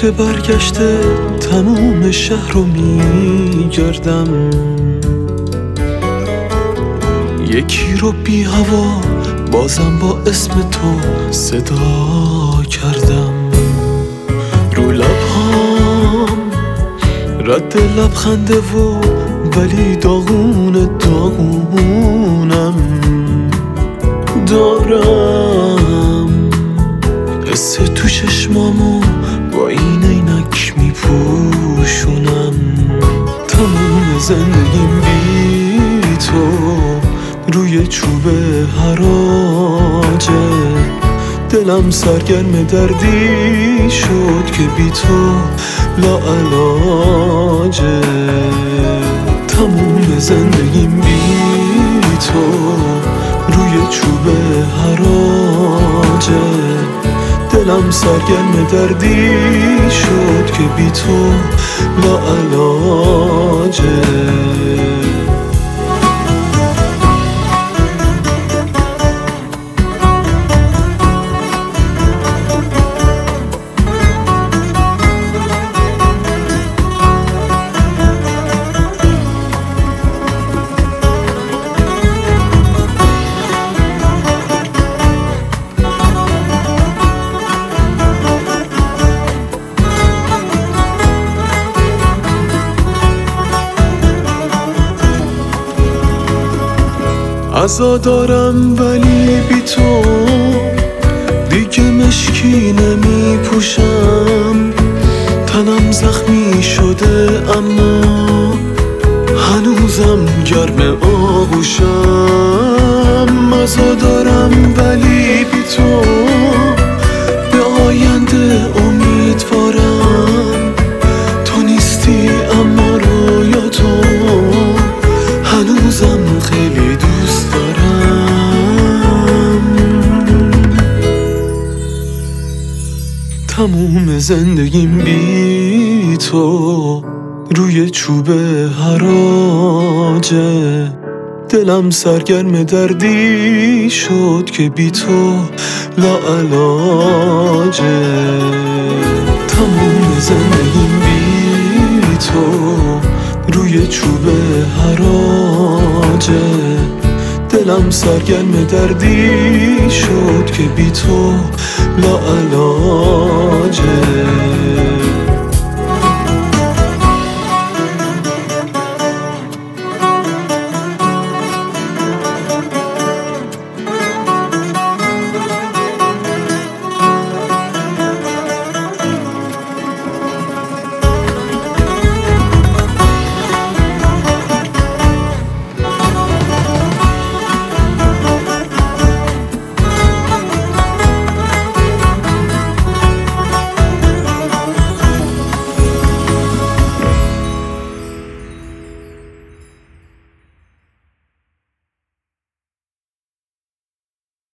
فکر برگشته تموم شهر رو میگردم، یکی رو بی هوا بازم با اسم تو صدا کردم. رو لبهام رد لبخنده و ولی داغونم دارم، حس تو چشمامو با این عینک میپوشونم. تموم زندگیم بی تو روی چوب حراجه، دلم سرگرم دردی شد که بی تو لاعلاجه. تموم زندگیم بی تو روی چوب حراجه، دلم سرگرم دردی شد که بی تو لاعلاجه. عزا دارم ولی بی تو دیگه مشکی نمی پوشم. تنم زخمی شده اما هنوزم گرم آغوشم. عزا دارم ولی بی تو به آینده امیدوارم. تو نیستی اما رویا تو هنوزم خیلی دوست دارم. تموم زندگیم بی تو روی چوب حراجه، دلم سرگرم دردی شد که بی تو لاعلاجه. تموم زندگیم بی تو روی چوب حراجه، دلم سرگرم دردی شد که بی تو لاعلاجه.